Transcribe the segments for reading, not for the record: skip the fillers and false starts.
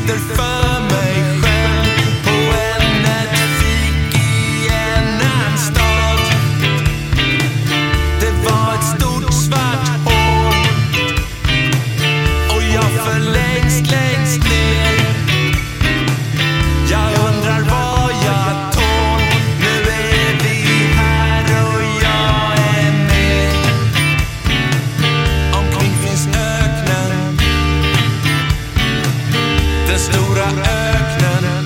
sitter för mig själv på ett fik i en annan stad. Det var ett stort svart hål och jag föll längst ner. Jag undrar vad jag tål. Nu är vi här och jag är med. Omkring finns öknen, den stora öknen.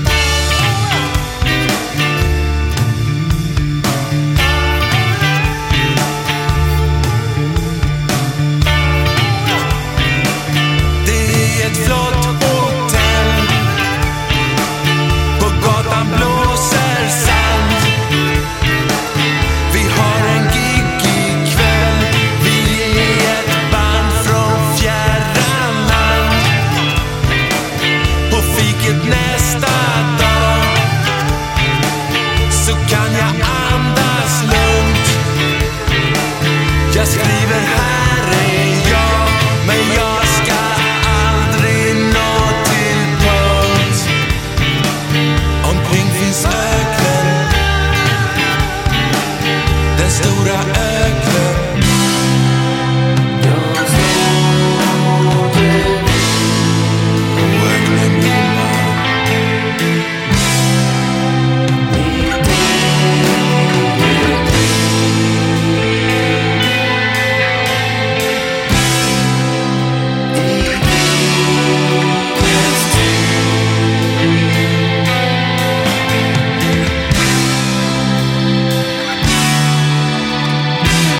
Det är ett flott hotell, på gatan blåser sand. Vi har en giggig kväll, vi är ett band från fjärran land. På fiket nästa dag så kan jag andas lugnt. Jag skriver här är jag, men jag ska aldrig nå till punkt. Omkring finns öknen, den stora öknen.